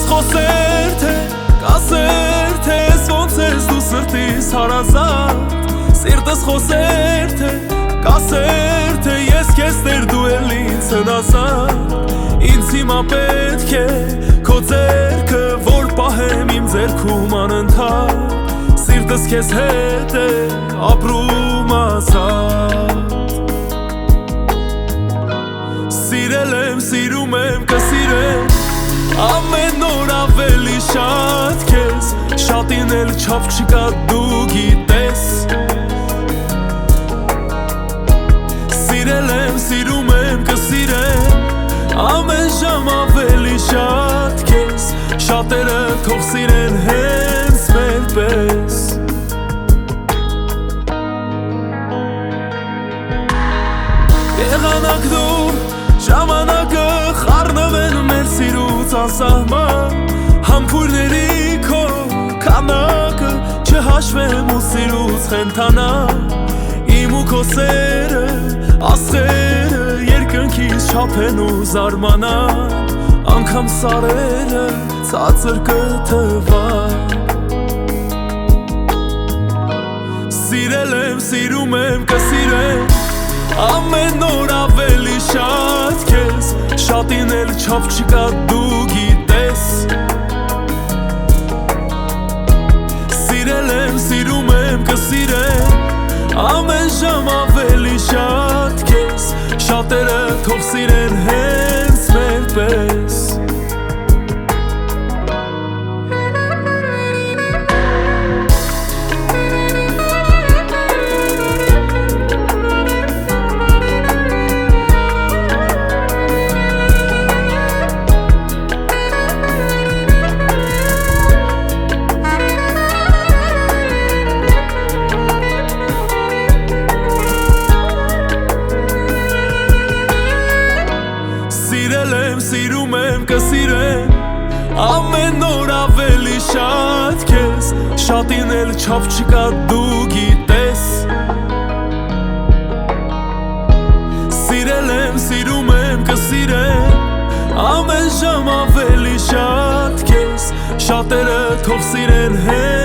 խոսեր թե կասեր թե ոնց ես դու սրտիս հարազատ Սիրտս խոսեր թե կասեր թե ես քեզ տեր դու էլ ինձ հնասար Ինձ հիմա պետք է քո ձեռքը որ պահեմ իմ ձեռքում անընդհատ Սիրտս քեզ հետ է ապրում ազատ Սիրել եմ, սիրում եմ, կսիրեմ Ամեն օր ավելի շատ քեզ Շատին էլ չափ չկա դու գիտես Սիրել եմ, սիրում եմ, կսիրեմ Ամեն ժամ ավելի շատ քեզ Շատերը թող սիրեն հենց մեր պես Եղանակ դու Ժամանակը խառնվեն մեր սիրուց անսահման Համբույրների քո քանակը չհաշվեմ ու սիրուց խենթանա Իմ ու քո սերը, աստղերը երկնքից չափեն ու զարմանա Անգամ սարերը ցածր կթվան Սիրել եմ, սիրում եմ, կսիրեմ Ամեն օր ավելի շատ քեզ Շատին էլ չափ չկա դու գիտես Սիրել եմ, սիրում եմ, կսիրեմ Ամեն ժամ ավելի շատ քեզ Շատերը թող սիրեն հենց մեր պես Սիրում եմ, կսիրեմ Ամեն օր ավելի շատ քեզ Շատին էլ չափ չկա դու գիտես Սիրել եմ, սիրում եմ, կսիրեմ Ամեն ժամ ավելի շատ քեզ Շատերը թող սիրեն հենց